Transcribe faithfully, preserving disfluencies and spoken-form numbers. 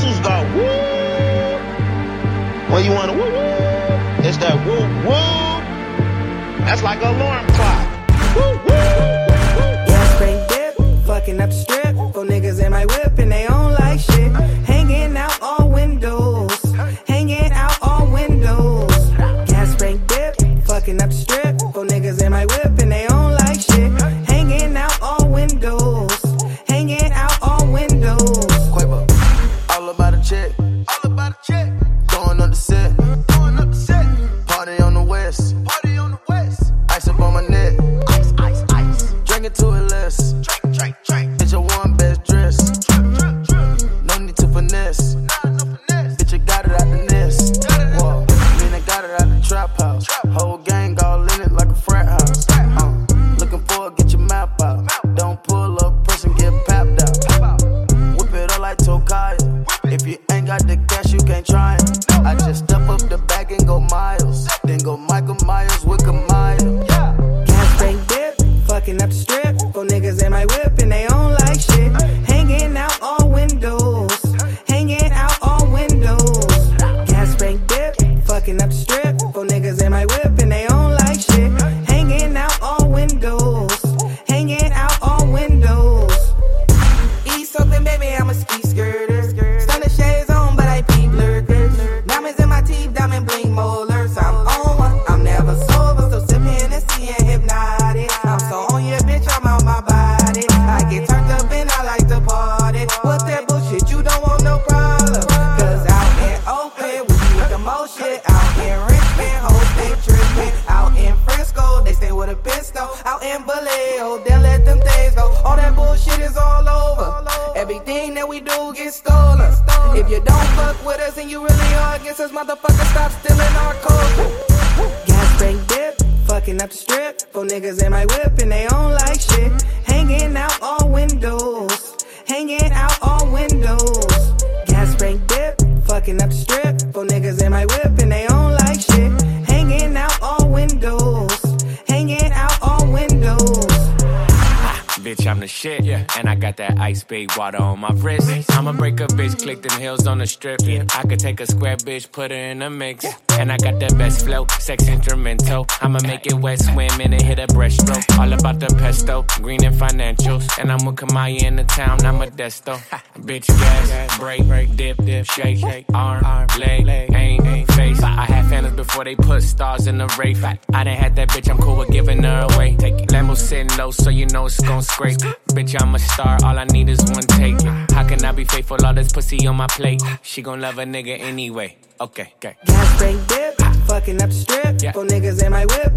whistles go woo. When you wanna woo woo, it's that woo woo. That's like an alarm clock. Woo woo. Yeah, spring dip, fucking up the strip. For niggas in my whip and they don't like shit. Hanging out all windows, hanging out all windows. Gas spring dip, fucking up the strip. For niggas in my whip and they don't like shit. Hanging out all windows, hanging out all windows. Quavo, all about a check, all about a check. Going up the set, going up the set. Party on the west, party on the west. Ice up on my neck, ice, ice, ice. Drink it to it less, drink, drink, drink. It's your one best dress, drip, drip, drip. No need to finesse, nah, no finesse. Bitch, you got it out the nest. Whoa, mean I got it out the trap house. Whole gang all in it like a frat house. Uh, looking for it, get your map out. Don't pull up, person get papped out. Whip it up like Tokaya. If you ain't got the cash, you can't try it. I just step up the bag and go miles. Then go Michael Myers with Kamaya. Gas spring dip, fucking up the strip. For niggas in my whip and they don't like shit. Hanging out all windows, hanging out all windows. Gas spring dip, fucking up the strip. For niggas in my whip and they don't like shit. Hanging out all windows, hanging out all windows. Eat something, baby, I'm a ski skirter. Stunner shades on, but I peep lurkers. Diamonds in my teeth, diamond bling molars. I'm on one, I'm never sober, so sipping and seeing hypnotic. I'm so on your bitch, I'm out my body. I get turned up and I like to party. What's that bullshit? You don't want no problem. Cause out in Oakland, we be with the most shit. Out in Richmond, hoes they trippin'. Out in Frisco, they stay with a pistol. Out in Vallejo, they let them things go. All that bullshit is all over. Everything that we do gets stolen. If you don't fuck with us and you really are against us, motherfucker, stop stealing our culture. Gas spring dip, fucking up the strip. For niggas in my whip and they don't like shit. Hanging out all windows, hanging out all windows. Gas spring dip, fucking up the strip. For niggas in my whip and they don't like shit. Hanging out all windows, hanging out all windows. Bitch, I'm the shit, yeah. And I got that ice big water on my wrist. I'ma break a bitch, click them heels on the strip. Yeah. I could take a square bitch, put her in a mix. Yeah. And I got that best flow, sex instrumental. I'ma make it wet, swim in and hit a breaststroke. All about the pesto, green and financials. And I'm with Kamaya in the town, I'm a desto. Bitch, gas, break, break, dip, dip, shake, shake, arm, arm, leg, leg, aim, aim, face. I had fans before they put stars in the race. I done had that bitch, I'm cool with giving her away. Take it. Lambo sitting low, so you know it's gon' scrape. Bitch, I'm a star, all I need is one take. How can I be faithful, all this pussy on my plate? She gon' love a nigga anyway. Okay, okay. Gas spring dip, fucking up the strip. Yeah. For niggas in my whip